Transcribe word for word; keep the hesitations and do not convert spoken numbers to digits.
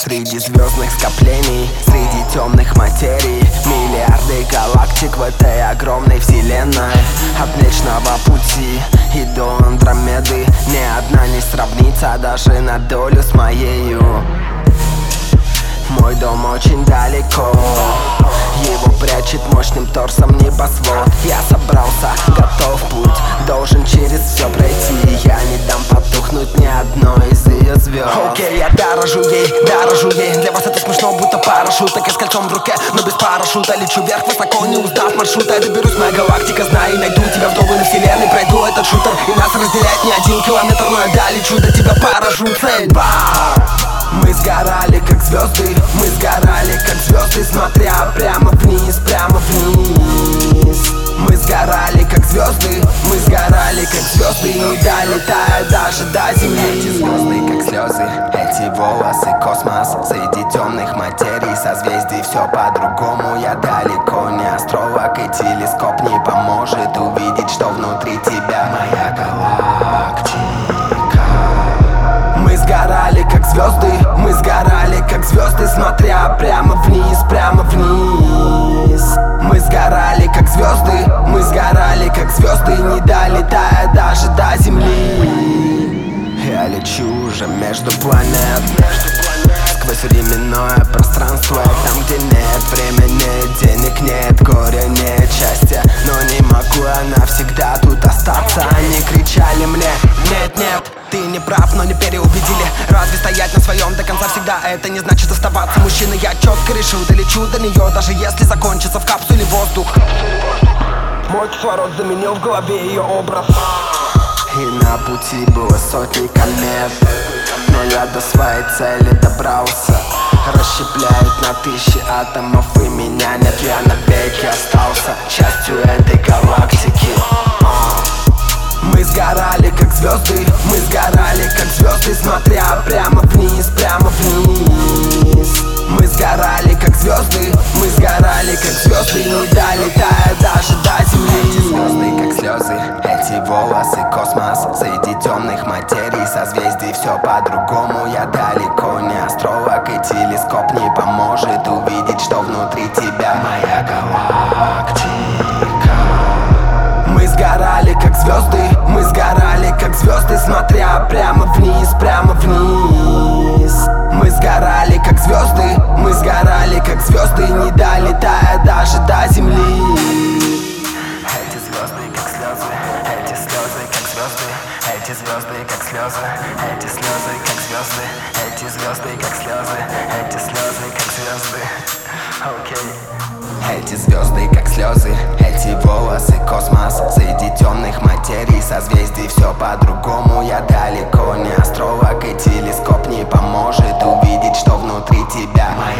Среди звездных скоплений, среди темных материй, миллиарды галактик в этой огромной вселенной. От Млечного Пути и до Андромеды ни одна не сравнится даже на долю с моею. Мой дом очень далеко, его прячет мощным торсом небосвод. Я собрался, готов, путь должен через все пройти. Я не дам потухнуть ни одной из ее звезд. Окей, okay, я дорожу ей, дорожу ей. Для вас это смешно, будто парашют, так я с кольцом в руке, но без парашюта. Лечу вверх высоко, не узнав маршрута. Я доберусь, моя галактика, знаю и найду тебя вдоль на вселенной. Пройду этот шутер, и нас разделяет не один километр, но я долечу до тебя, поражу цель. Мы сгорали как звезды, мы сгорали как звезды, смотря прямо вниз, прямо вниз. Мы сгорали как звезды, мы сгорали как звезды, не долетая даже до земли. Эти звезды как слезы, эти волосы космос. Среди темных материй, созвездий все по-другому. Я далеко не астролог, и телескоп не поможет увидеть, что внутри тебя моя галактика. Мы сгорали как звезды, мы сгорали как звезды, смотря прямо вниз, прямо вниз. Мы сгорали как звезды, мы сгорали как звезды, не долетая даже до земли. Я лечу уже между планет, сквозь временное пространство. Там, где нет времени, денег нет, горя нет, счастья. Но не могу я навсегда тут остаться. Они кричали мне: нет, нет, ты не прав, но не переубедили. Разве стоять на своем до конца всегда это не значит оставаться мужчиной? Я четко решил, долечу до нее, даже если закончится в капсуле воздух. Мой кислород заменил в голове ее образ. И на пути было сотни комет, но я до своей цели добрался. Расщепляют на тысячи атомов, и меня нет, я навеки остался частью этой галактики. Мы сгорали как звезды, мы сгорали как звезды, смотря прямо вниз, прямо вниз. Мы сгорали как звезды, мы сгорали как звезды, не долетая даже до земли. Эти звезды как слезы, эти волосы космос. Среди темных материй, созвездий все по-другому. Я далеко не астролог, и телескоп не поможет увидеть, что внутри тебя моя галактика. Мы сгорали как звезды, мы сгорали как звезды, смотря прямо вниз, прямо вниз. Мы сгорали как звезды, мы сгорали как звезды, не долетая даже до земли. Эти звезды как слезы, эти слезы как звезды, эти звезды как слезы, эти слезы как звезды, эти звезды как слезы, эти слезы как звезды. Окей. Эти звезды как слезы, эти волосы космос. Среди темных материй, созвездий все по-другому. Я далеко не астролог, и телескоп не поможет увидеть, что внутри тебя моя